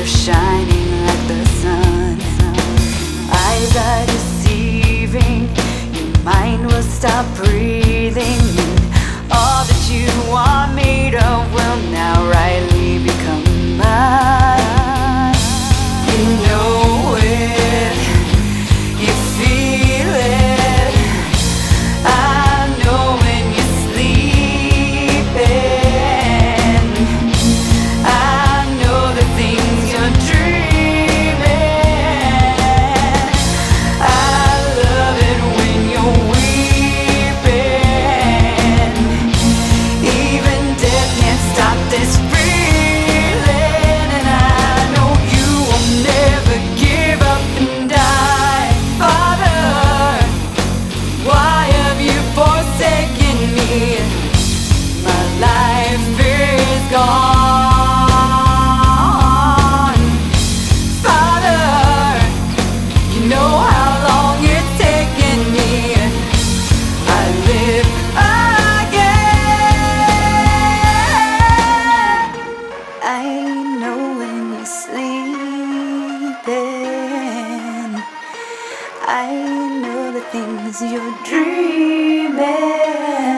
shining like the sun. Eyes are deceiving, your mind will stop breathing, and all that you are made of will now rightly become mine. You know it, you feel it, I know when you're sleeping, I know the things you're dreaming, I love it when you're weeping, even death can't stop this feeling, and I know you will never give up and die. Father, why have you forsaken me? My life is gone. Father, you know how long it's taken me. I live again. I know when you're sleeping, I know the things you're dreaming.